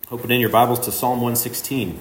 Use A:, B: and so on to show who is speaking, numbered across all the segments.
A: Open in your Bibles to Psalm 116.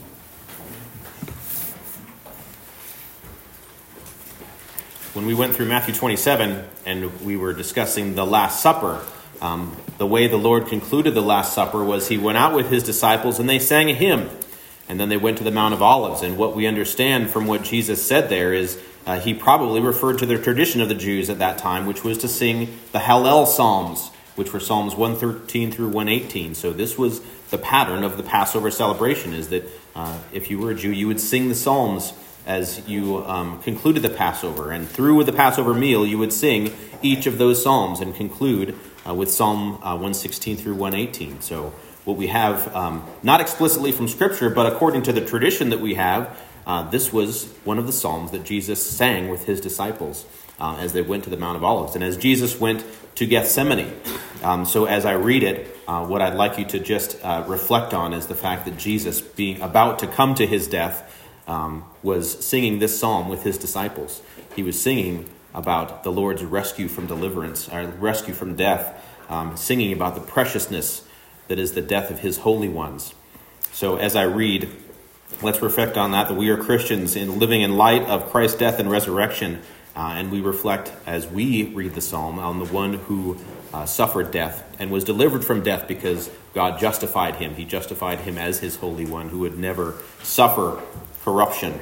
A: When we went through Matthew 27 and we were discussing the Last Supper, the way the Lord concluded the Last Supper was he went out with his disciples and they sang a hymn. And then they went to the Mount of Olives. And what we understand from what Jesus said there is he probably referred to the tradition of the Jews at that time, which was to sing the Hallel Psalms, which were Psalms 113 through 118. So this was the pattern of the Passover celebration, is that if you were a Jew, you would sing the Psalms as you concluded the Passover. And through the Passover meal, you would sing each of those Psalms and conclude with Psalm 116 through 118. So what we have, not explicitly from Scripture, but according to the tradition that we have, this was one of the Psalms that Jesus sang with his disciples as they went to the Mount of Olives. And as Jesus went to Gethsemane. So as I read it, what I'd like you to just reflect on is the fact that Jesus, being about to come to his death, was singing this psalm with his disciples. He was singing about the Lord's rescue from deliverance, or rescue from death, singing about the preciousness that is the death of his holy ones. So as I read, let's reflect on that we are Christians in living in light of Christ's death and resurrection, and we reflect as we read the psalm on the one who suffered death and was delivered from death because God justified him. He justified him as his holy one who would never suffer corruption.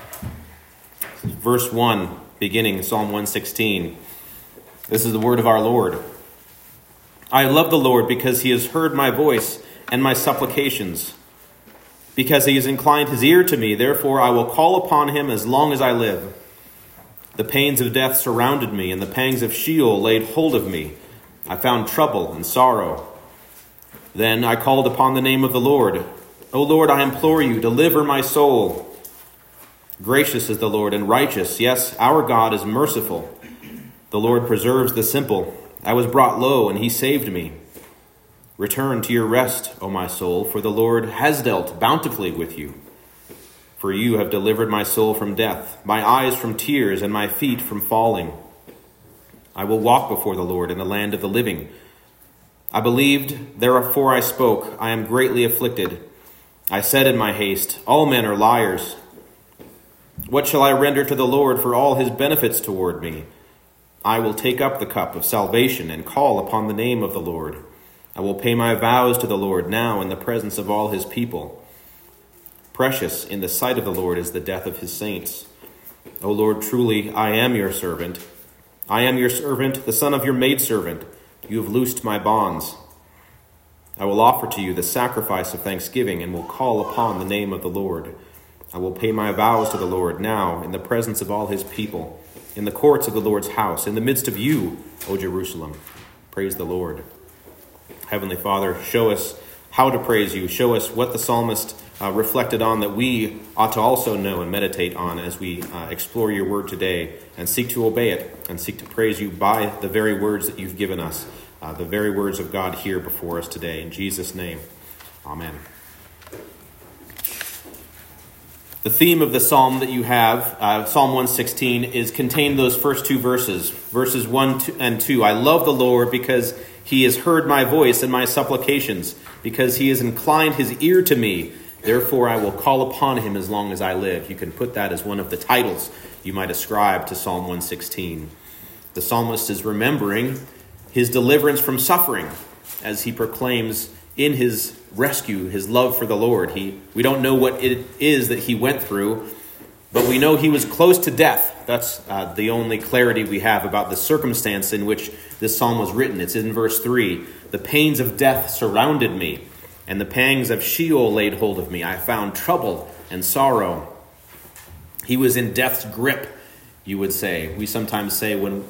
A: Verse 1, beginning Psalm 116. This is the word of our Lord. I love the Lord because he has heard my voice and my supplications. Because he has inclined his ear to me, therefore I will call upon him as long as I live. The pains of death surrounded me, and the pangs of Sheol laid hold of me. I found trouble and sorrow. Then I called upon the name of the Lord. O Lord, I implore you, deliver my soul. Gracious is the Lord and righteous. Yes, our God is merciful. The Lord preserves the simple. I was brought low, and he saved me. Return to your rest, O my soul, for the Lord has dealt bountifully with you. For you have delivered my soul from death, my eyes from tears, and my feet from falling. I will walk before the Lord in the land of the living. I believed, therefore I spoke. I am greatly afflicted. I said in my haste, all men are liars. What shall I render to the Lord for all his benefits toward me? I will take up the cup of salvation and call upon the name of the Lord. I will pay my vows to the Lord now in the presence of all his people. Precious in the sight of the Lord is the death of his saints. O Lord, truly I am your servant. I am your servant, the son of your maidservant. You have loosed my bonds. I will offer to you the sacrifice of thanksgiving and will call upon the name of the Lord. I will pay my vows to the Lord now in the presence of all his people, in the courts of the Lord's house, in the midst of you, O Jerusalem. Praise the Lord. Heavenly Father, show us how to praise you. Show us what the psalmist reflected on that we ought to also know and meditate on as we explore your word today and seek to obey it and seek to praise you by the very words that you've given us, the very words of God here before us today. In Jesus' name, amen. The theme of the psalm that you have, Psalm 116, is contained those first two verses, verses 1 and 2. I love the Lord because he has heard my voice and my supplications, because he has inclined his ear to me. Therefore, I will call upon him as long as I live. You can put that as one of the titles you might ascribe to Psalm 116. The psalmist is remembering his deliverance from suffering as he proclaims in his rescue his love for the Lord. We don't know what it is that he went through, but we know he was close to death. That's the only clarity we have about the circumstance in which this psalm was written. It's in verse 3. The pains of death surrounded me, and the pangs of Sheol laid hold of me. I found trouble and sorrow. He was in death's grip, you would say. We sometimes say when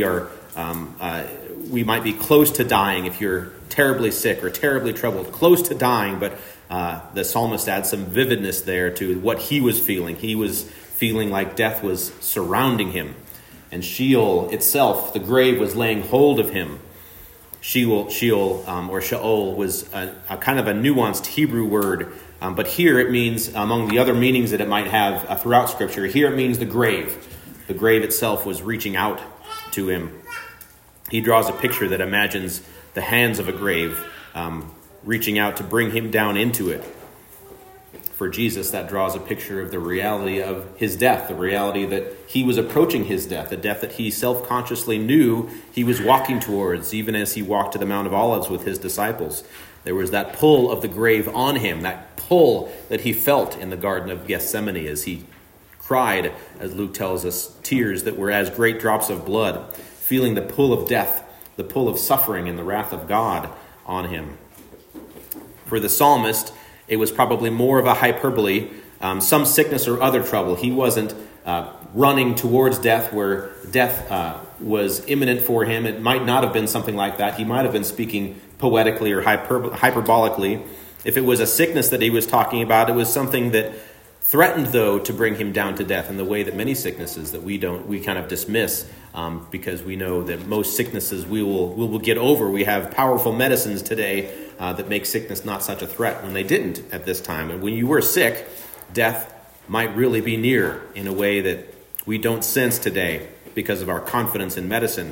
A: we might be close to dying if you're terribly sick or terribly troubled, close to dying, but the psalmist adds some vividness there to what he was feeling. He was feeling like death was surrounding him, and Sheol itself, the grave, was laying hold of him. Sheol was a kind of a nuanced Hebrew word, but here it means, among the other meanings that it might have throughout Scripture, here it means the grave. The grave itself was reaching out to him. He draws a picture that imagines the hands of a grave reaching out to bring him down into it. For Jesus, that draws a picture of the reality of his death, the reality that he was approaching his death, a death that he self-consciously knew he was walking towards, even as he walked to the Mount of Olives with his disciples. There was that pull of the grave on him, that pull that he felt in the Garden of Gethsemane as he cried, as Luke tells us, tears that were as great drops of blood, feeling the pull of death, the pull of suffering and the wrath of God on him. For the psalmist, it was probably more of a hyperbole, some sickness or other trouble. He wasn't running towards death where death was imminent for him. It might not have been something like that. He might have been speaking poetically or hyperbolically. If it was a sickness that he was talking about, it was something that threatened, though, to bring him down to death in the way that many sicknesses that we kind of dismiss because we know that most sicknesses we will get over. We have powerful medicines today that make sickness not such a threat when they didn't at this time. And when you were sick, death might really be near in a way that we don't sense today because of our confidence in medicine.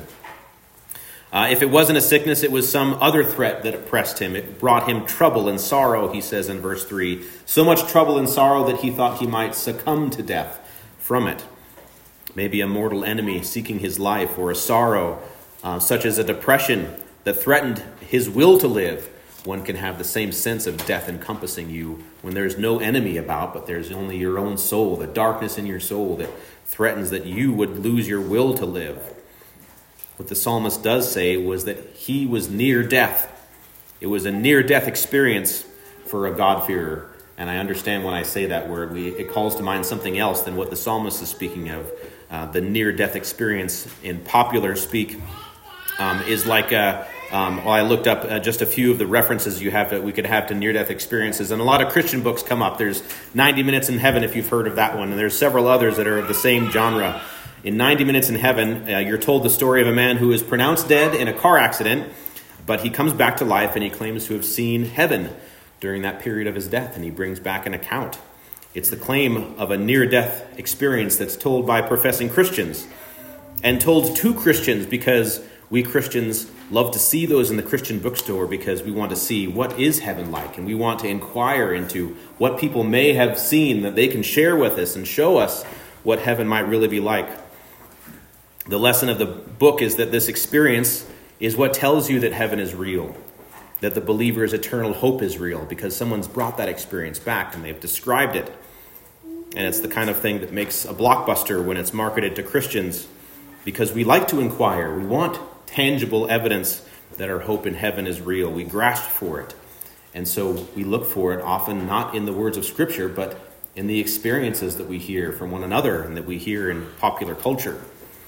A: If it wasn't a sickness, it was some other threat that oppressed him. It brought him trouble and sorrow, he says in verse 3. So much trouble and sorrow that he thought he might succumb to death from it. Maybe a mortal enemy seeking his life, or a sorrow such as a depression that threatened his will to live. One can have the same sense of death encompassing you when there's no enemy about, but there's only your own soul, the darkness in your soul that threatens that you would lose your will to live. What the psalmist does say was that he was near death. It was a near-death experience for a God-fearer. And I understand when I say that word, it calls to mind something else than what the psalmist is speaking of. The near-death experience in popular speak is like I looked up just a few of the references we could have to near-death experiences, and a lot of Christian books come up. There's 90 Minutes in Heaven, if you've heard of that one, and there's several others that are of the same genre. In 90 Minutes in Heaven, you're told the story of a man who is pronounced dead in a car accident, but he comes back to life and he claims to have seen heaven during that period of his death, and he brings back an account. It's the claim of a near-death experience that's told by professing Christians, and told to Christians because we Christians love to see those in the Christian bookstore because we want to see what is heaven like, and we want to inquire into what people may have seen that they can share with us and show us what heaven might really be like. The lesson of the book is that this experience is what tells you that heaven is real, that the believer's eternal hope is real, because someone's brought that experience back and they've described it. And it's the kind of thing that makes a blockbuster when it's marketed to Christians, because we like to inquire. We want tangible evidence that our hope in heaven is real. We grasp for it. And so we look for it often not in the words of Scripture, but in the experiences that we hear from one another and that we hear in popular culture.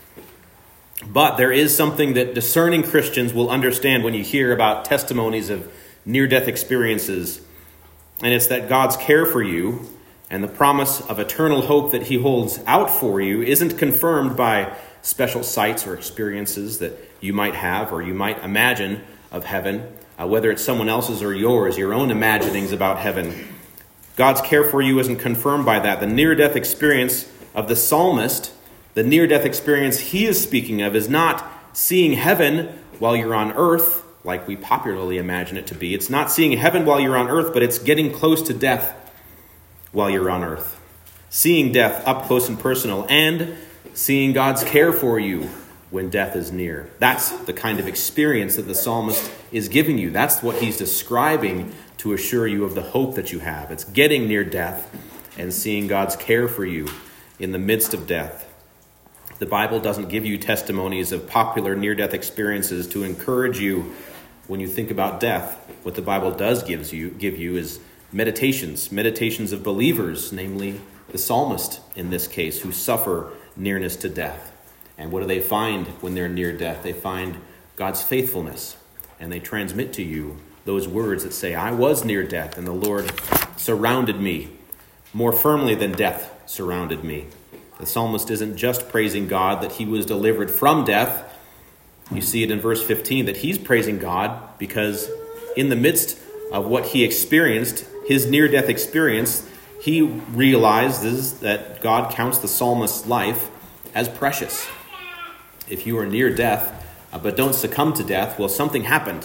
A: But there is something that discerning Christians will understand when you hear about testimonies of near-death experiences, and it's that God's care for you and the promise of eternal hope that he holds out for you isn't confirmed by special sights or experiences that you might have or you might imagine of heaven, whether it's someone else's or yours, your own imaginings about heaven. God's care for you isn't confirmed by that. The near-death experience of the psalmist, the near-death experience he is speaking of, is not seeing heaven while you're on earth, like we popularly imagine it to be. It's not seeing heaven while you're on earth, but it's getting close to death while you're on earth. Seeing death up close and personal, and seeing God's care for you when death is near. That's the kind of experience that the psalmist is giving you. That's what he's describing to assure you of the hope that you have. It's getting near death and seeing God's care for you in the midst of death. The Bible doesn't give you testimonies of popular near-death experiences to encourage you when you think about death. What the Bible does give you is meditations of believers, namely the psalmist in this case, who suffer nearness to death. And what do they find when they're near death? They find God's faithfulness, and they transmit to you those words that say, I was near death, and the Lord surrounded me more firmly than death surrounded me. The psalmist isn't just praising God that he was delivered from death. You see it in verse 15 that he's praising God because in the midst of what he experienced, his near-death experience, he realizes that God counts the psalmist's life as precious. If you are near death but don't succumb to death, well, something happened.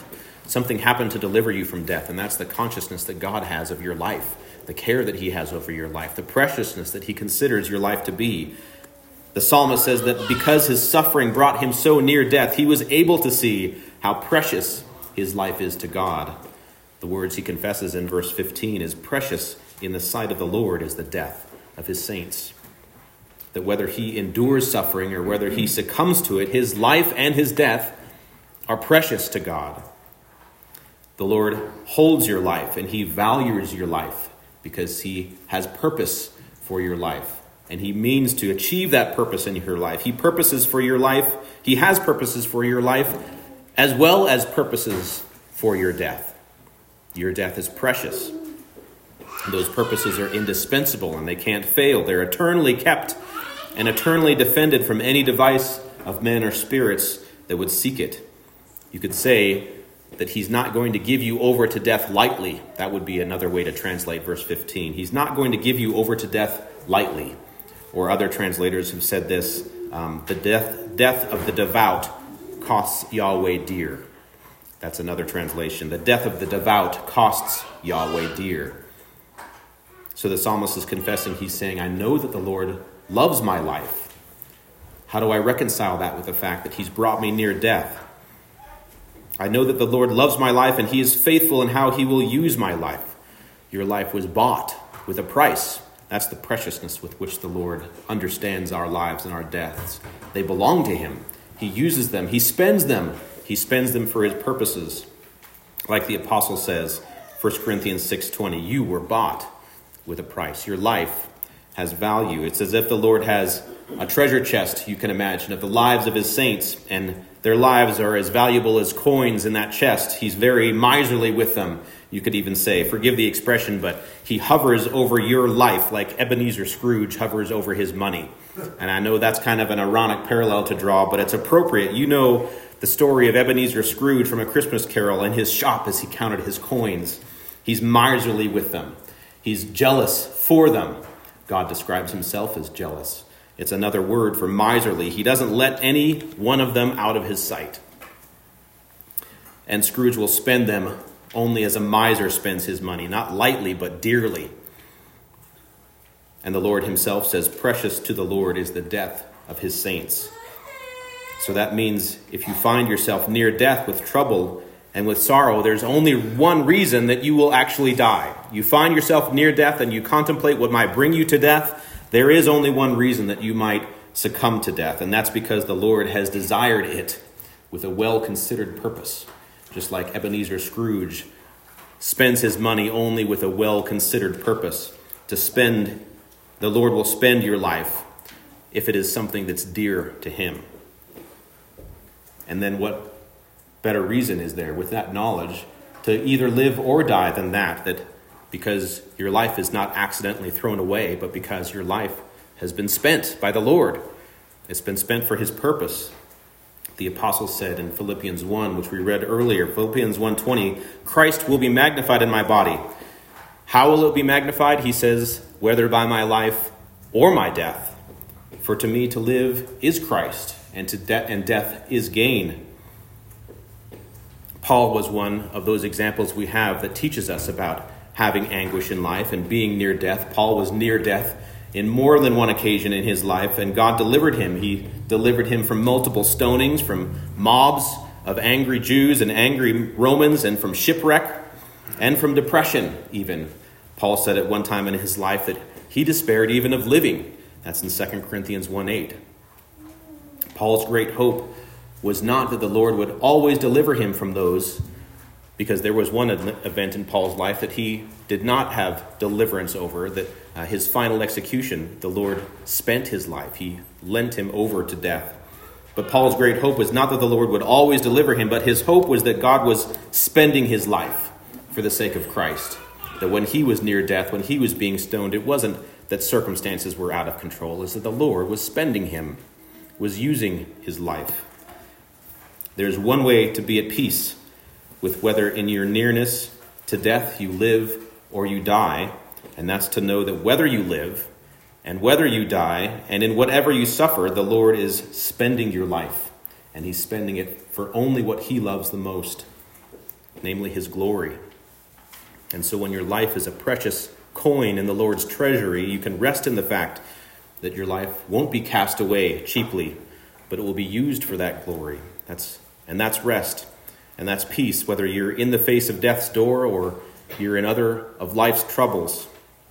A: something happened to deliver you from death, and that's the consciousness that God has of your life, the care that he has over your life, the preciousness that he considers your life to be. The psalmist says that because his suffering brought him so near death, he was able to see how precious his life is to God. The words he confesses in verse 15 is, precious in the sight of the Lord is the death of his saints. That whether he endures suffering or whether he succumbs to it, his life and his death are precious to God. The Lord holds your life and he values your life because he has purpose for your life. And he means to achieve that purpose in your life. He purposes for your life. He has purposes for your life as well as purposes for your death. Your death is precious. Those purposes are indispensable and they can't fail. They're eternally kept and eternally defended from any device of men or spirits that would seek it. You could say that he's not going to give you over to death lightly. That would be another way to translate verse 15. He's not going to give you over to death lightly. Or other translators have said this, the death of the devout costs Yahweh dear. That's another translation. The death of the devout costs Yahweh dear. So the psalmist is confessing, he's saying, I know that the Lord loves my life. How do I reconcile that with the fact that he's brought me near death? I know that the Lord loves my life and he is faithful in how he will use my life. Your life was bought with a price. That's the preciousness with which the Lord understands our lives and our deaths. They belong to him. He uses them. He spends them. He spends them for his purposes. Like the apostle says, 1 Corinthians 6:20, you were bought with a price. Your life has value. It's as if the Lord has a treasure chest, you can imagine, of the lives of his saints, and their lives are as valuable as coins in that chest. He's very miserly with them. You could even say, forgive the expression, but he hovers over your life like Ebenezer Scrooge hovers over his money. And I know that's kind of an ironic parallel to draw, but it's appropriate. You know the story of Ebenezer Scrooge from A Christmas Carol in his shop as he counted his coins. He's miserly with them. He's jealous for them. God describes himself as jealous. It's another word for miserly. He doesn't let any one of them out of his sight. And Scrooge will spend them only as a miser spends his money, not lightly, but dearly. And the Lord himself says, precious to the Lord is the death of his saints. So that means if you find yourself near death with trouble and with sorrow, there's only one reason that you will actually die. You find yourself near death and you contemplate what might bring you to death. There is only one reason that you might succumb to death, and that's because the Lord has desired it with a well-considered purpose. Just like Ebenezer Scrooge spends his money only with a well-considered purpose. The Lord will spend your life if it is something that's dear to him. And then what better reason is there with that knowledge to either live or die than that because your life is not accidentally thrown away, but because your life has been spent by the Lord. It's been spent for his purpose. The apostle said in Philippians 1, which we read earlier, Philippians 1:20, Christ will be magnified in my body. How will it be magnified? He says, whether by my life or my death. For to me to live is Christ, and death is gain. Paul was one of those examples we have that teaches us about having anguish in life and being near death. Paul was near death in more than one occasion in his life, and God delivered him. He delivered him from multiple stonings, from mobs of angry Jews and angry Romans, and from shipwreck, and from depression even. Paul said at one time in his life that he despaired even of living. That's in 2 Corinthians 1:8. Paul's great hope was not that the Lord would always deliver him from those, because there was one event in Paul's life that he did not have deliverance over, that his final execution, the Lord spent his life. He lent him over to death. But Paul's great hope was not that the Lord would always deliver him, but his hope was that God was spending his life for the sake of Christ. That when he was near death, when he was being stoned, it wasn't that circumstances were out of control. It's that the Lord was spending him, was using his life. There's one way to be at peace with whether in your nearness to death you live or you die, and that's to know that whether you live and whether you die and in whatever you suffer, the Lord is spending your life, and he's spending it for only what he loves the most. namely his glory. And so when your life is a precious coin in the Lord's treasury, you can rest in the fact that your life won't be cast away cheaply, but it will be used for that glory. That's rest, and that's peace, whether you're in the face of death's door or you're in other of life's troubles.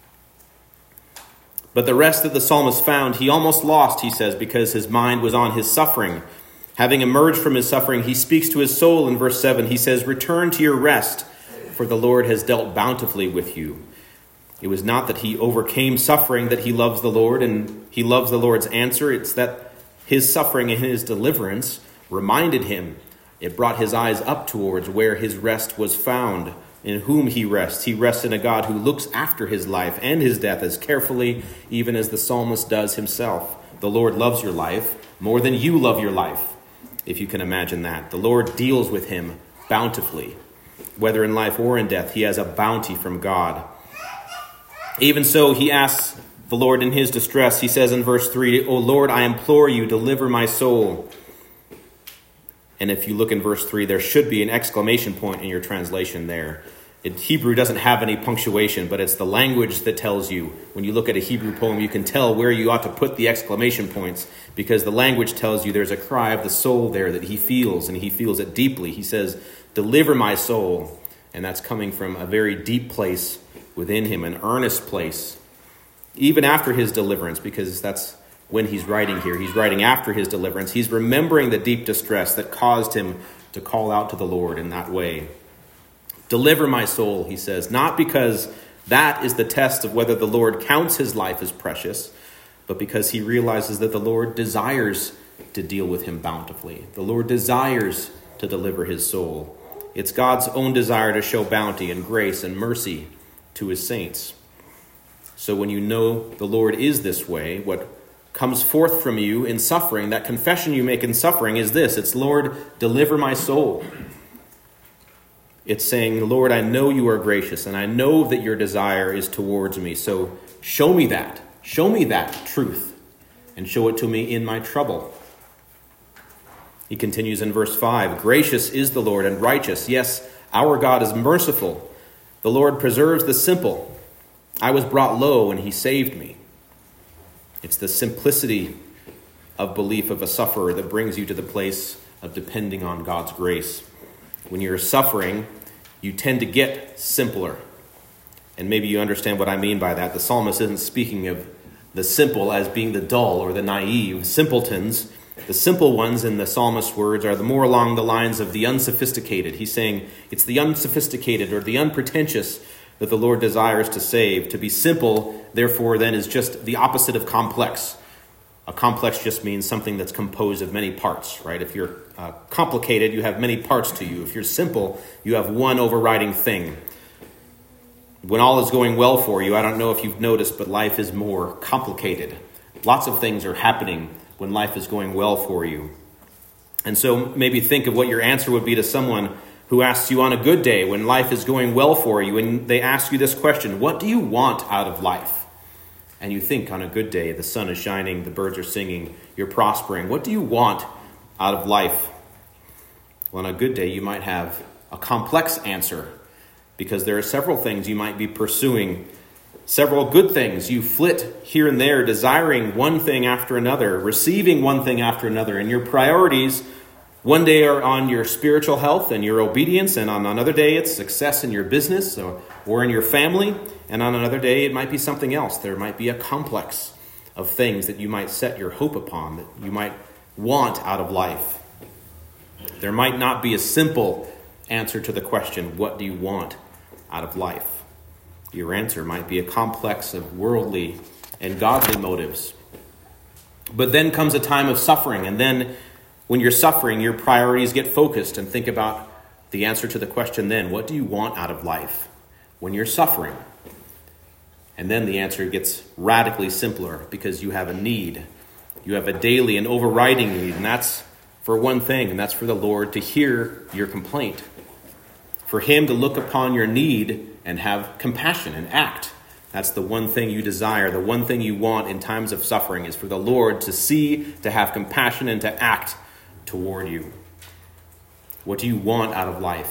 A: But the rest that the psalmist found, he almost lost, he says, because his mind was on his suffering. Having emerged from his suffering, he speaks to his soul in verse 7. He says, "Return to your rest, for the Lord has dealt bountifully with you." It was not that he overcame suffering that he loves the Lord and he loves the Lord's answer. It's that his suffering and his deliverance reminded him. It brought his eyes up towards where his rest was found, in whom he rests. He rests in a God who looks after his life and his death as carefully even as the psalmist does himself. The Lord loves your life more than you love your life, if you can imagine that. The Lord deals with him bountifully. Whether in life or in death, he has a bounty from God. Even so, he asks the Lord in his distress. He says in verse 3, "O Lord, I implore you, deliver my soul." And if you look in verse 3, there should be an exclamation point in your translation there. Hebrew doesn't have any punctuation, but it's the language that tells you. When you look at a Hebrew poem, you can tell where you ought to put the exclamation points, because the language tells you there's a cry of the soul there that he feels, and he feels it deeply. He says, "Deliver my soul." And that's coming from a very deep place within him, an earnest place, even after his deliverance, because that's when he's writing here. He's writing after his deliverance. He's remembering the deep distress that caused him to call out to the Lord in that way. "Deliver my soul," he says, not because that is the test of whether the Lord counts his life as precious, but because he realizes that the Lord desires to deal with him bountifully. The Lord desires to deliver his soul. It's God's own desire to show bounty and grace and mercy to his saints. So when you know the Lord is this way, what comes forth from you in suffering, that confession you make in suffering is this. It's, "Lord, deliver my soul." It's saying, "Lord, I know you are gracious, and I know that your desire is towards me. So show me that. Show me that truth, and show it to me in my trouble." He continues in verse 5, "Gracious is the Lord and righteous. Yes, our God is merciful. The Lord preserves the simple. I was brought low, and he saved me." It's the simplicity of belief of a sufferer that brings you to the place of depending on God's grace. When you're suffering, you tend to get simpler. And maybe you understand what I mean by that. The psalmist isn't speaking of the simple as being the dull or the naive, simpletons. The simple ones in the psalmist's words are the more along the lines of the unsophisticated. He's saying it's the unsophisticated or the unpretentious that the Lord desires to save. To be simple, therefore, then is just the opposite of complex. A complex just means something that's composed of many parts, right? If you're complicated, you have many parts to you. If you're simple, you have one overriding thing. When all is going well for you, I don't know if you've noticed, but life is more complicated. Lots of things are happening when life is going well for you. And so maybe think of what your answer would be to someone who asks you on a good day when life is going well for you, and they ask you this question: "What do you want out of life?" And you think on a good day, the sun is shining, the birds are singing, you're prospering. What do you want out of life? Well, on a good day, you might have a complex answer, because there are several things you might be pursuing, several good things. You flit here and there, desiring one thing after another, receiving one thing after another, and your priorities one day are on your spiritual health and your obedience, and on another day it's success in your business or in your family, and on another day it might be something else. There might be a complex of things that you might set your hope upon, that you might want out of life. There might not be a simple answer to the question, what do you want out of life? Your answer might be a complex of worldly and godly motives. But then comes a time of suffering, and then when you're suffering, your priorities get focused, and think about the answer to the question then, what do you want out of life when you're suffering? And then the answer gets radically simpler, because you have a need. You have a daily and overriding need, and that's for one thing, and that's for the Lord to hear your complaint. For him to look upon your need and have compassion and act. That's the one thing you desire, the one thing you want in times of suffering, is for the Lord to see, to have compassion, and to act toward you. What do you want out of life?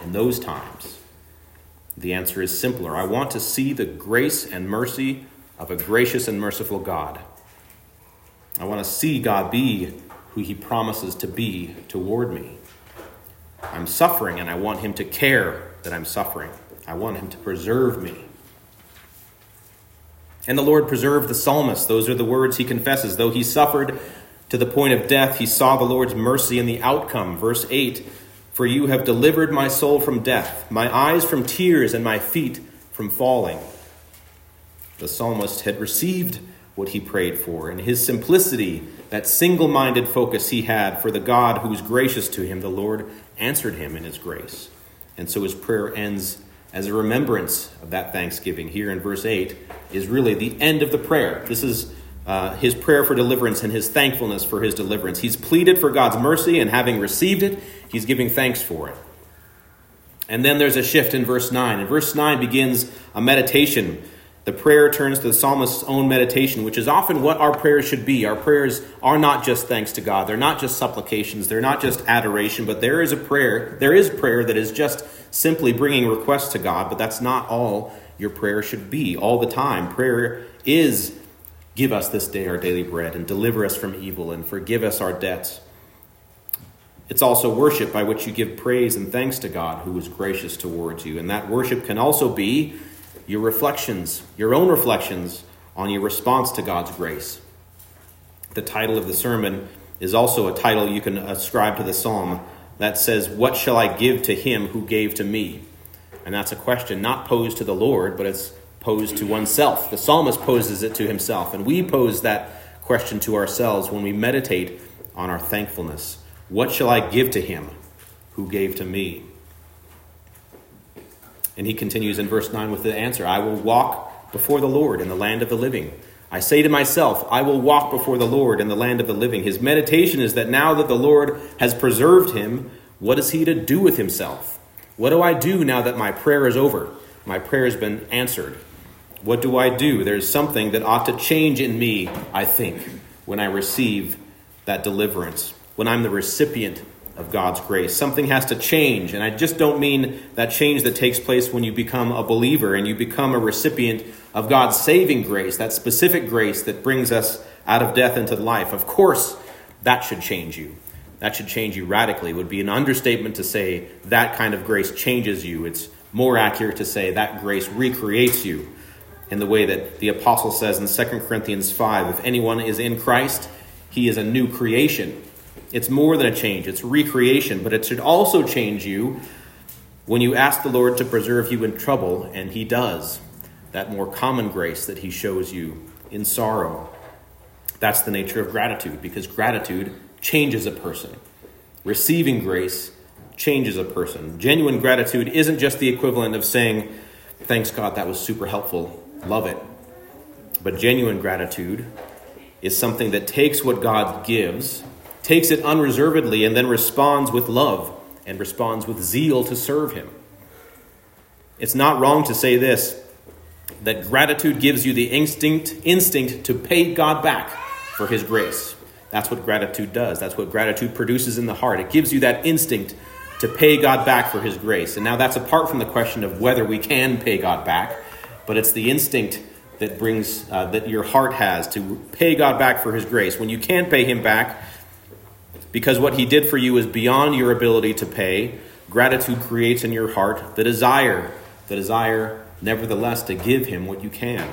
A: in those times? The answer is simpler. I want to see the grace and mercy of a gracious and merciful God. I want to see God be who he promises to be toward me. I'm suffering, and I want him to care that I'm suffering. I want him to preserve me. And the Lord preserved the psalmist. Those are the words he confesses. Though he suffered to the point of death, he saw the Lord's mercy in the outcome. Verse 8, for you have delivered my soul from death, my eyes from tears, and my feet from falling. The psalmist had received what he prayed for. In his simplicity, that single-minded focus he had for the God who was gracious to him, the Lord answered him in his grace. And so his prayer ends as a remembrance of that thanksgiving. Here in verse 8 is really the end of the prayer. This is his prayer for deliverance and his thankfulness for his deliverance. He's pleaded for God's mercy, and having received it, he's giving thanks for it. And then there's a shift in verse 9. And verse 9 begins a meditation. The prayer turns to the psalmist's own meditation, which is often what our prayers should be. Our prayers are not just thanks to God. They're not just supplications. They're not just adoration. But there is prayer that is just simply bringing requests to God. But that's not all your prayer should be all the time. Prayer is, give us this day our daily bread, and deliver us from evil, and forgive us our debts. It's also worship by which you give praise and thanks to God who is gracious towards you. And that worship can also be your reflections, your own reflections on your response to God's grace. The title of the sermon is also a title you can ascribe to the psalm that says, what shall I give to him who gave to me? And that's a question not posed to the Lord, but it's posed to oneself. The psalmist poses it to himself, and we pose that question to ourselves when we meditate on our thankfulness. What shall I give to him who gave to me? And he continues in verse 9 with the answer, I will walk before the Lord in the land of the living. I say to myself, I will walk before the Lord in the land of the living. His meditation is that now that the Lord has preserved him, what is he to do with himself? What do I do now that my prayer is over? My prayer has been answered. What do I do? There's something that ought to change in me, I think, when I receive that deliverance, when I'm the recipient of God's grace. Something has to change, and I just don't mean that change that takes place when you become a believer and you become a recipient of God's saving grace, that specific grace that brings us out of death into life. Of course, that should change you. That should change you radically. It would be an understatement to say that kind of grace changes you. It's more accurate to say that grace recreates you in the way that the apostle says in 2 Corinthians 5, if anyone is in Christ, he is a new creation. It's more than a change, it's recreation, but it should also change you when you ask the Lord to preserve you in trouble, and he does. That more common grace that he shows you in sorrow. That's the nature of gratitude, because gratitude changes a person. Receiving grace changes a person. Genuine gratitude isn't just the equivalent of saying, thanks God, that was super helpful, love it. But genuine gratitude is something that takes what God gives, takes it unreservedly, and then responds with love and responds with zeal to serve him. It's not wrong to say this, that gratitude gives you the instinct to pay God back for his grace. That's what gratitude does. That's what gratitude produces in the heart. It gives you that instinct to pay God back for his grace. And now that's apart from the question of whether we can pay God back, but it's the instinct that brings that your heart has to pay God back for his grace. When you can't pay him back, because what he did for you is beyond your ability to pay, gratitude creates in your heart the desire nevertheless to give him what you can.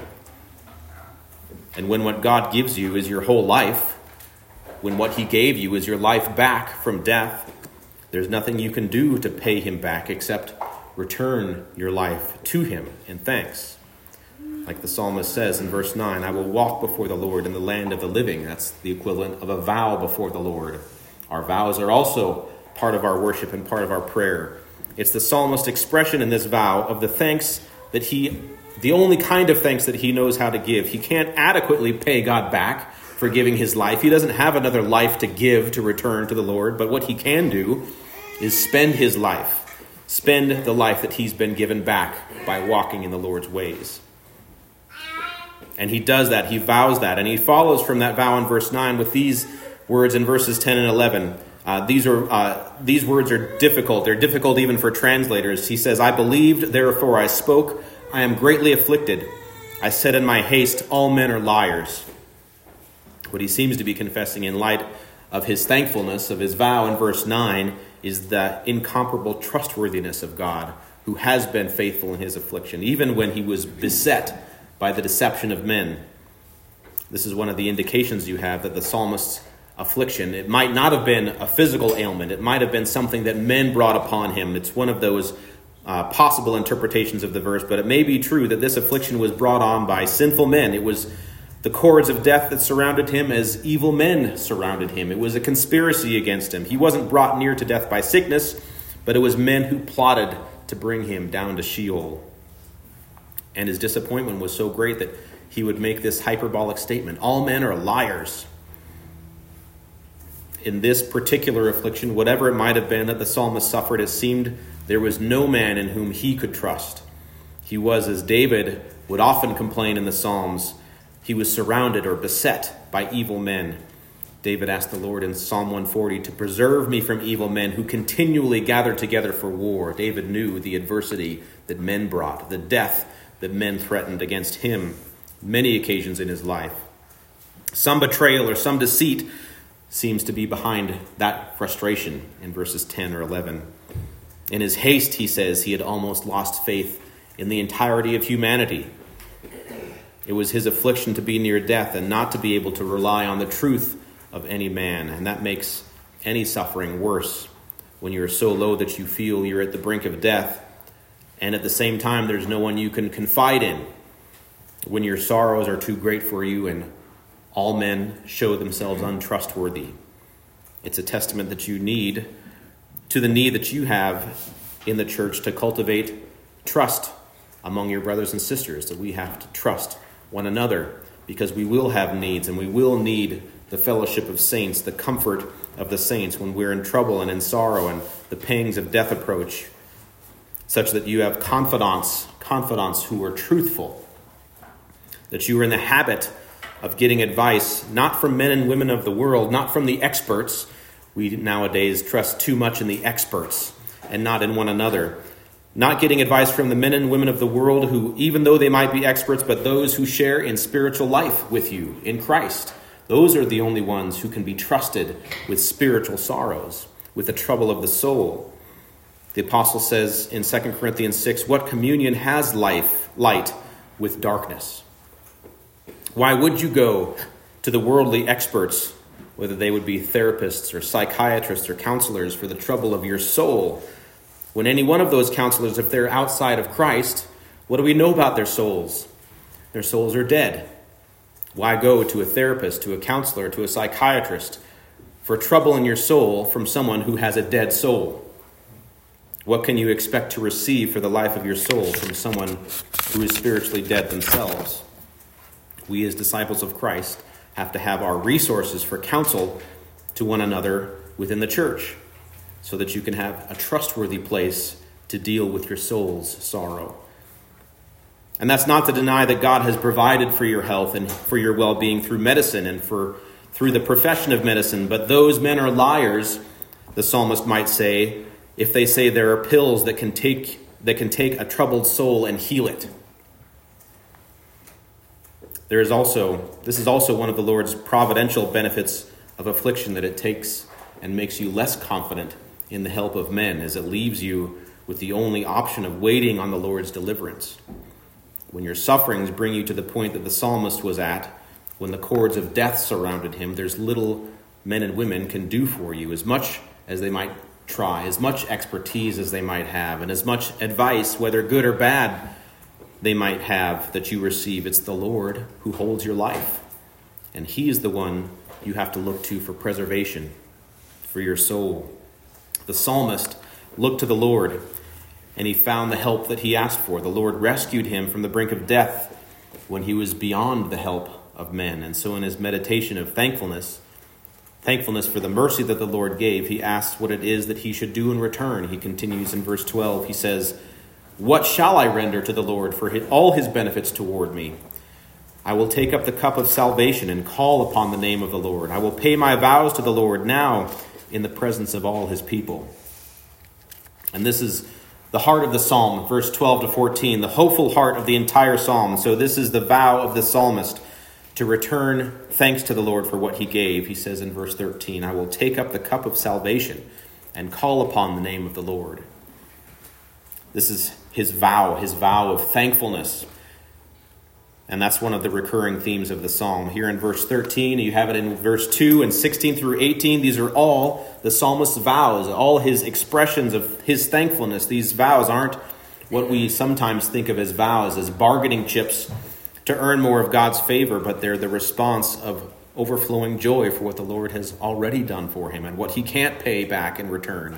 A: And when what God gives you is your whole life, when what he gave you is your life back from death, there's nothing you can do to pay him back except return your life to him in thanks. Like the psalmist says in verse 9, I will walk before the Lord in the land of the living. That's the equivalent of a vow before the Lord. Our vows are also part of our worship and part of our prayer. It's the psalmist's expression in this vow of the thanks that the only kind of thanks that he knows how to give. He can't adequately pay God back for giving his life. He doesn't have another life to give to return to the Lord, but what he can do is spend his life, spend the life that he's been given back by walking in the Lord's ways. And he does that, he vows that, and he follows from that vow in verse 9 with these words in verses 10 and 11. These words are difficult. They're difficult even for translators. He says, I believed, therefore I spoke. I am greatly afflicted. I said in my haste, all men are liars. What he seems to be confessing in light of his thankfulness, of his vow in verse 9, is the incomparable trustworthiness of God, who has been faithful in his affliction, even when he was beset by the deception of men. This is one of the indications you have that the psalmist's affliction, it might not have been a physical ailment. It might have been something that men brought upon him. It's one of those possible interpretations of the verse, but it may be true that this affliction was brought on by sinful men. It was the cords of death that surrounded him as evil men surrounded him. It was a conspiracy against him. He wasn't brought near to death by sickness, but it was men who plotted to bring him down to Sheol. And his disappointment was so great that he would make this hyperbolic statement, all men are liars. In this particular affliction, whatever it might have been that the psalmist suffered, it seemed there was no man in whom he could trust. He was, as David would often complain in the Psalms, he was surrounded or beset by evil men. David asked the Lord in Psalm 140 to preserve me from evil men who continually gather together for war. David knew the adversity that men brought, the death that men threatened against him many occasions in his life. Some betrayal or some deceit seems to be behind that frustration in verses 10 or 11. In his haste, he says, he had almost lost faith in the entirety of humanity. It was his affliction to be near death and not to be able to rely on the truth of any man. And that makes any suffering worse when you're so low that you feel you're at the brink of death. And at the same time, there's no one you can confide in. When your sorrows are too great for you and all men show themselves untrustworthy. It's a testament that you need to the need that you have in the church to cultivate trust among your brothers and sisters, that we have to trust one another because we will have needs and we will need the fellowship of saints, the comfort of the saints when we're in trouble and in sorrow and the pangs of death approach, such that you have confidants who are truthful, that you are in the habit of getting advice, not from men and women of the world, not from the experts. We nowadays trust too much in the experts and not in one another. Not getting advice from the men and women of the world who, even though they might be experts, but those who share in spiritual life with you in Christ. Those are the only ones who can be trusted with spiritual sorrows, with the trouble of the soul. The apostle says in 2 Corinthians 6, what communion has light with darkness? Why would you go to the worldly experts, whether they would be therapists or psychiatrists or counselors, for the trouble of your soul? When any one of those counselors, if they're outside of Christ, what do we know about their souls? Their souls are dead. Why go to a therapist, to a counselor, to a psychiatrist for trouble in your soul from someone who has a dead soul? What can you expect to receive for the life of your soul from someone who is spiritually dead themselves? We as disciples of Christ have to have our resources for counsel to one another within the church so that you can have a trustworthy place to deal with your soul's sorrow. And that's not to deny that God has provided for your health and for your well-being through medicine and through the profession of medicine. But those men are liars, the psalmist might say, if they say there are pills that can take a troubled soul and heal it. This is also one of the Lord's providential benefits of affliction, that it takes and makes you less confident in the help of men, as it leaves you with the only option of waiting on the Lord's deliverance. When your sufferings bring you to the point that the psalmist was at, when the cords of death surrounded him, there's little men and women can do for you, as much as they might try, as much expertise as they might have, and as much advice, whether good or bad, they might have that you receive. It's the Lord who holds your life. And he is the one you have to look to for preservation for your soul. The psalmist looked to the Lord and he found the help that he asked for. The Lord rescued him from the brink of death when he was beyond the help of men. And so in his meditation of thankfulness for the mercy that the Lord gave, he asks what it is that he should do in return. He continues in verse 12. He says, what shall I render to the Lord for all his benefits toward me? I will take up the cup of salvation and call upon the name of the Lord. I will pay my vows to the Lord. Now in the presence of all his people. And this is the heart of the psalm, verse 12 to 14, the hopeful heart of the entire psalm. So this is the vow of the psalmist to return thanks to the Lord for what he gave. He says in verse 13, I will take up the cup of salvation and call upon the name of the Lord. This is his vow of thankfulness. And that's one of the recurring themes of the psalm. Here in verse 13, you have it in verse 2 and 16 through 18. These are all the psalmist's vows, all his expressions of his thankfulness. These vows aren't what we sometimes think of as vows, as bargaining chips to earn more of God's favor, but they're the response of overflowing joy for what the Lord has already done for him and what he can't pay back in return.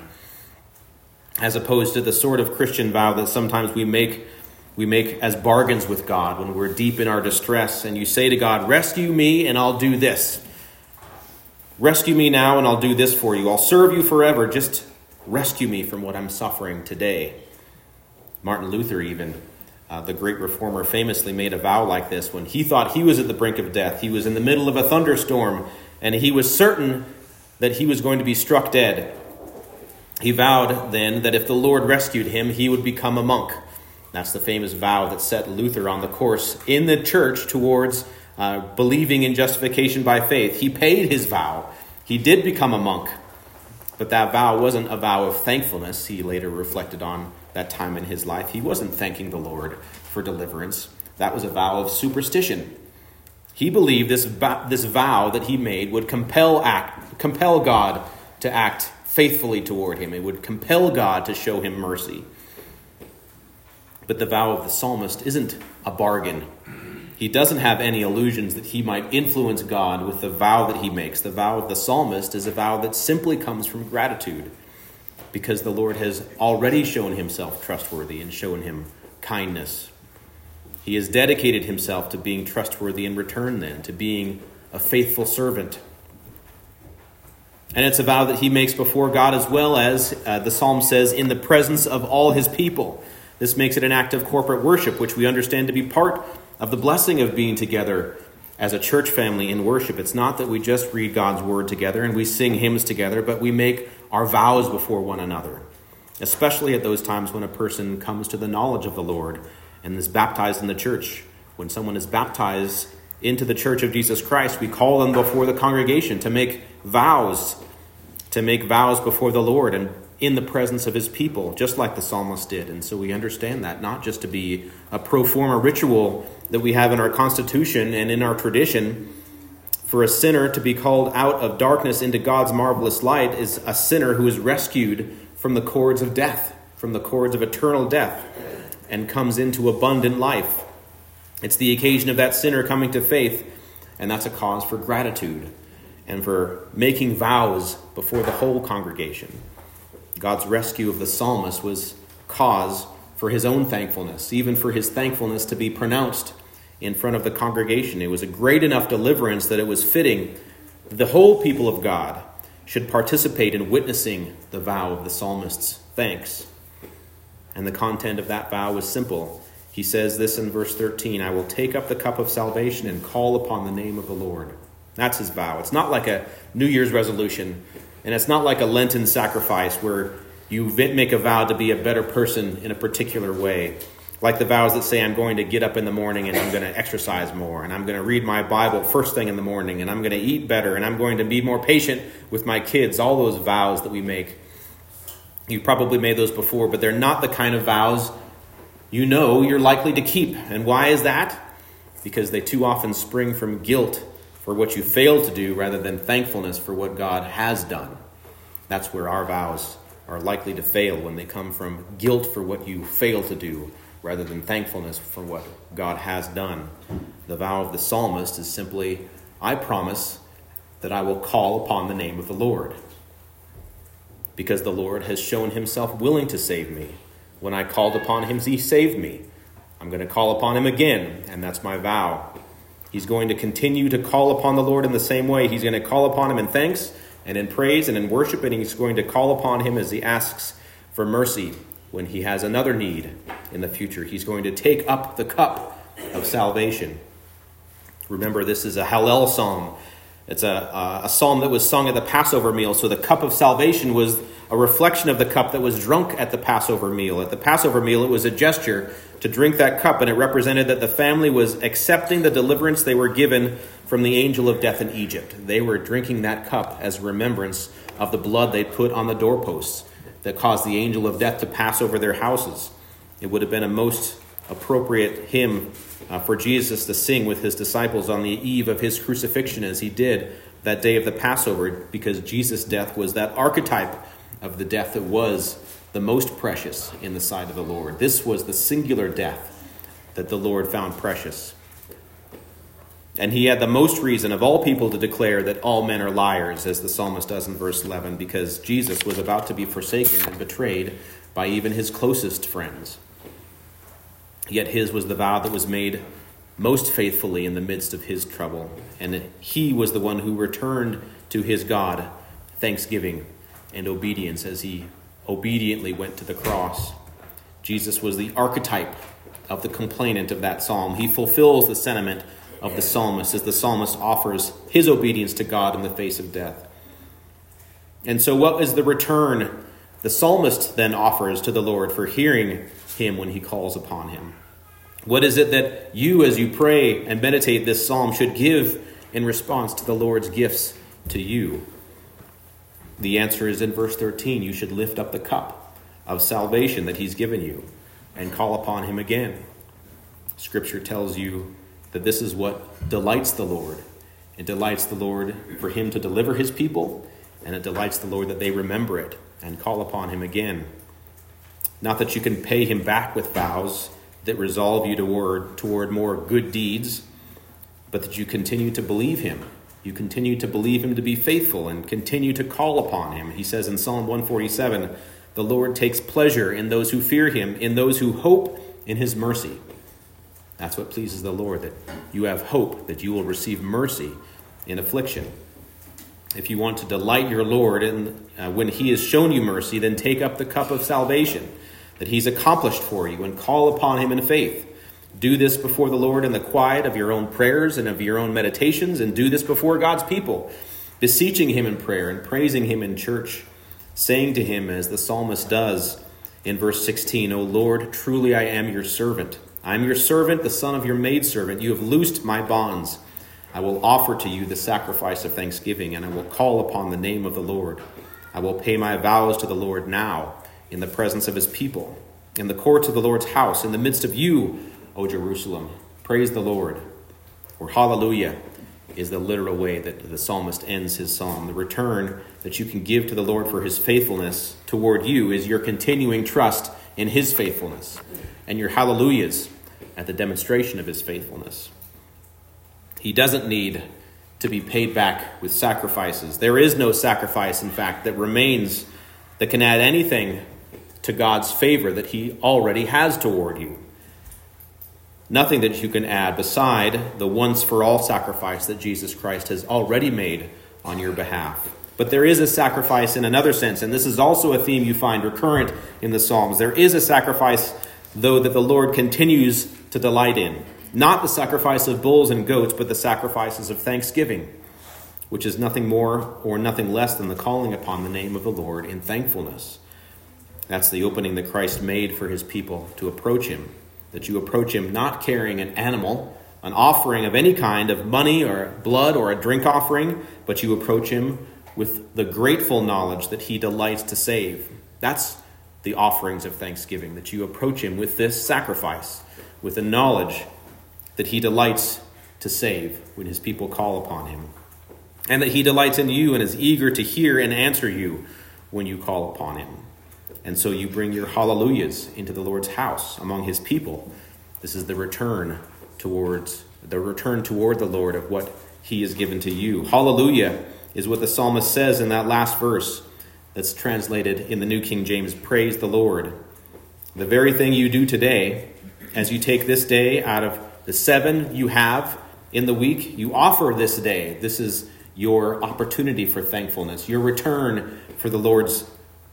A: As opposed to the sort of Christian vow that sometimes we make as bargains with God when we're deep in our distress, and you say to God, rescue me and I'll do this. Rescue me now and I'll do this for you. I'll serve you forever. Just rescue me from what I'm suffering today. Martin Luther even, the great reformer, famously made a vow like this when he thought he was at the brink of death. He was in the middle of a thunderstorm and he was certain that he was going to be struck dead. He vowed then that if the Lord rescued him, he would become a monk. That's the famous vow that set Luther on the course in the church towards believing in justification by faith. He paid his vow. He did become a monk. But that vow wasn't a vow of thankfulness. He later reflected on that time in his life. He wasn't thanking the Lord for deliverance. That was a vow of superstition. He believed this vow that he made would compel God to act faithfully toward him. It would compel God to show him mercy. But the vow of the psalmist isn't a bargain. He doesn't have any illusions that he might influence God with the vow that he makes. The vow of the psalmist is a vow that simply comes from gratitude because the Lord has already shown himself trustworthy and shown him kindness. He has dedicated himself to being trustworthy in return then, to being a faithful servant. And it's a vow that he makes before God as well as, the psalm says, in the presence of all his people. This makes it an act of corporate worship, which we understand to be part of the blessing of being together as a church family in worship. It's not that we just read God's word together and we sing hymns together, but we make our vows before one another, especially at those times when a person comes to the knowledge of the Lord and is baptized in the church. When someone is baptized into the church of Jesus Christ, we call them before the congregation to make vows before the Lord and in the presence of his people, just like the psalmist did. And so we understand that not just to be a pro forma ritual that we have in our constitution and in our tradition. For a sinner to be called out of darkness into God's marvelous light is a sinner who is rescued from the cords of death, from the cords of eternal death, and comes into abundant life. It's the occasion of that sinner coming to faith, and that's a cause for gratitude and for making vows before the whole congregation. God's rescue of the psalmist was cause for his own thankfulness, even for his thankfulness to be pronounced in front of the congregation. It was a great enough deliverance that it was fitting that the whole people of God should participate in witnessing the vow of the psalmist's thanks. And the content of that vow was simple. He says this in verse 13, I will take up the cup of salvation and call upon the name of the Lord. That's his vow. It's not like a New Year's resolution. And it's not like a Lenten sacrifice where you make a vow to be a better person in a particular way. Like the vows that say, I'm going to get up in the morning and I'm going to exercise more. And I'm going to read my Bible first thing in the morning. And I'm going to eat better. And I'm going to be more patient with my kids. All those vows that we make. You've probably made those before, but they're not the kind of vows you know you're likely to keep. And why is that? Because they too often spring from guilt for what you failed to do rather than thankfulness for what God has done. That's where our vows are likely to fail, when they come from guilt for what you failed to do rather than thankfulness for what God has done. The vow of the psalmist is simply, I promise that I will call upon the name of the Lord, because the Lord has shown himself willing to save me. When I called upon him, he saved me. I'm going to call upon him again, and that's my vow. He's going to continue to call upon the Lord in the same way. He's going to call upon him in thanks and in praise and in worship, and he's going to call upon him as he asks for mercy when he has another need in the future. He's going to take up the cup of salvation. Remember, this is a Hallel psalm. It's a psalm that was sung at the Passover meal. So the cup of salvation was a reflection of the cup that was drunk at the Passover meal. At the Passover meal, it was a gesture to drink that cup, and it represented that the family was accepting the deliverance they were given from the angel of death in Egypt. They were drinking that cup as remembrance of the blood they put on the doorposts that caused the angel of death to pass over their houses. It would have been a most appropriate hymn for Jesus to sing with his disciples on the eve of his crucifixion, as he did that day of the Passover, because Jesus' death was that archetype of the death that was the most precious in the sight of the Lord. This was the singular death that the Lord found precious. And he had the most reason of all people to declare that all men are liars, as the psalmist does in verse 11, because Jesus was about to be forsaken and betrayed by even his closest friends. Yet his was the vow that was made most faithfully in the midst of his trouble. And he was the one who returned to his God thanksgiving and obedience as he obediently went to the cross. Jesus was the archetype of the complainant of that psalm. He fulfills the sentiment of the psalmist as the psalmist offers his obedience to God in the face of death. And so what is the return the psalmist then offers to the Lord for hearing him when he calls upon him? What is it that you, as you pray and meditate this psalm, should give in response to the Lord's gifts to you? The answer is in verse 13. You should lift up the cup of salvation that he's given you and call upon him again. Scripture tells you that this is what delights the Lord. It delights the Lord for him to deliver his people, and it delights the Lord that they remember it and call upon him again. Not that you can pay him back with vows that resolve you toward more good deeds, but that you continue to believe him. You continue to believe him to be faithful and continue to call upon him. He says in Psalm 147, the Lord takes pleasure in those who fear him, in those who hope in his mercy. That's what pleases the Lord, that you have hope that you will receive mercy in affliction. If you want to delight your Lord when he has shown you mercy, then take up the cup of salvation that he's accomplished for you and call upon him in faith. Do this before the Lord in the quiet of your own prayers and of your own meditations, and do this before God's people, beseeching him in prayer and praising him in church, saying to him as the psalmist does in verse 16, O Lord, truly I am your servant. I am your servant, the son of your maidservant. You have loosed my bonds. I will offer to you the sacrifice of thanksgiving, and I will call upon the name of the Lord. I will pay my vows to the Lord now, in the presence of his people, in the courts of the Lord's house, in the midst of you, O Jerusalem. Praise the Lord. Or hallelujah is the literal way that the psalmist ends his psalm. The return that you can give to the Lord for his faithfulness toward you is your continuing trust in his faithfulness, and your hallelujahs at the demonstration of his faithfulness. He doesn't need to be paid back with sacrifices. There is no sacrifice, in fact, that remains that can add anything to God's favor that he already has toward you. Nothing that you can add beside the once-for-all sacrifice that Jesus Christ has already made on your behalf. But there is a sacrifice in another sense, and this is also a theme you find recurrent in the Psalms. There is a sacrifice, though, that the Lord continues to delight in. Not the sacrifice of bulls and goats, but the sacrifices of thanksgiving, which is nothing more or nothing less than the calling upon the name of the Lord in thankfulness. That's the opening that Christ made for his people to approach him, that you approach him not carrying an animal, an offering of any kind of money or blood or a drink offering, but you approach him with the grateful knowledge that he delights to save. That's the offerings of thanksgiving, that you approach him with this sacrifice, with the knowledge that he delights to save when his people call upon him, and that he delights in you and is eager to hear and answer you when you call upon him. And so you bring your hallelujahs into the Lord's house among his people. This is the return toward the Lord of what he has given to you. Hallelujah is what the psalmist says in that last verse that's translated in the New King James, praise the Lord. The very thing you do today, as you take this day out of the 7 you have in the week, you offer this day. This is your opportunity for thankfulness, your return for the Lord's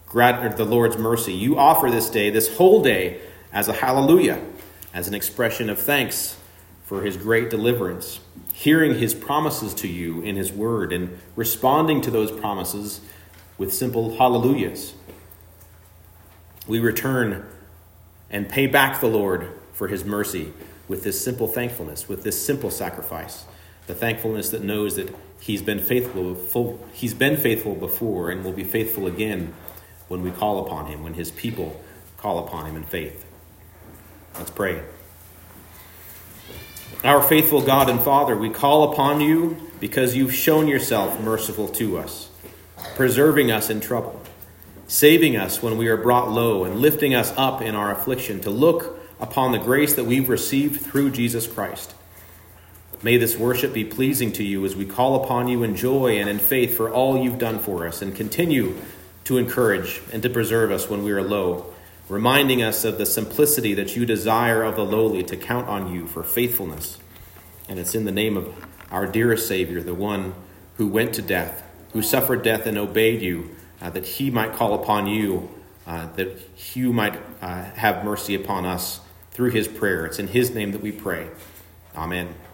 A: mercy. You offer this day, this whole day, as a hallelujah, as an expression of thanks for his great deliverance, hearing his promises to you in his word, and responding to those promises with simple hallelujahs. We return and pay back the Lord for his mercy with this simple thankfulness, with this simple sacrifice, the thankfulness that knows that he's been faithful before and will be faithful again when we call upon him, when his people call upon him in faith. Let's pray. Our faithful God and Father, we call upon you because you've shown yourself merciful to us, preserving us in trouble, saving us when we are brought low, and lifting us up in our affliction to look upon the grace that we've received through Jesus Christ. May this worship be pleasing to you as we call upon you in joy and in faith for all you've done for us, and continue to encourage and to preserve us when we are low, reminding us of the simplicity that you desire of the lowly to count on you for faithfulness. And it's in the name of our dearest Savior, the one who went to death, who suffered death and obeyed you, that he might call upon you, that you might have mercy upon us through his prayer. It's in his name that we pray. Amen.